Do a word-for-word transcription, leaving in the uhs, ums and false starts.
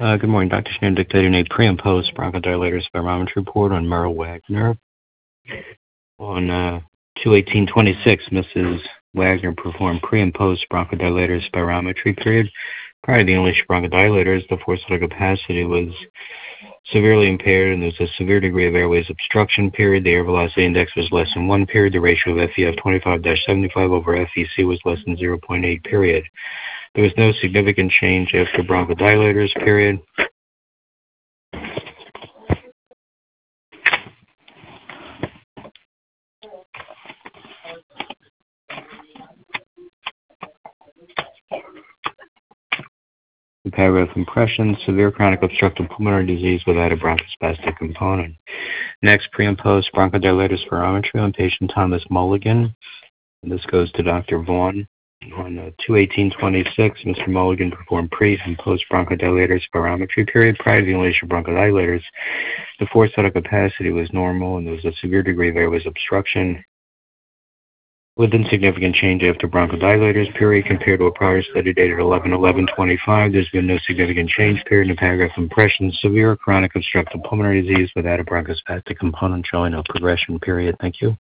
Uh, good morning, Doctor Schneider dictating a pre and post bronchodilator spirometry report on Merle Wagner. On uh, two eighteen twenty-six, Missus Wagner performed pre and post bronchodilator spirometry period. Prior to the unleashed bronchodilators, the forced vital capacity was severely impaired, and there was a severe degree of airways obstruction period. The air velocity index was less than one period. The ratio of F E F twenty-five dash seventy-five over F E C was less than zero point eight period. There was no significant change after bronchodilators period. The paragraph impression, severe chronic obstructive pulmonary disease without a bronchospastic component. Next, pre and post bronchodilator spirometry on patient Thomas Mulligan. And this goes to Doctor Vaughn. On uh, two eighteen twenty-six, Mister Mulligan performed pre and post bronchodilator spirometry period. Prior to the inhalation of bronchodilators, the forced vital capacity was normal, and there was a severe degree of airways obstruction with insignificant change after bronchodilators period compared to a prior study dated eleven eleven twenty-five. There's been no significant change period in the paragraph impression. Severe chronic obstructive pulmonary disease without a bronchospastic component showing no progression period. Thank you.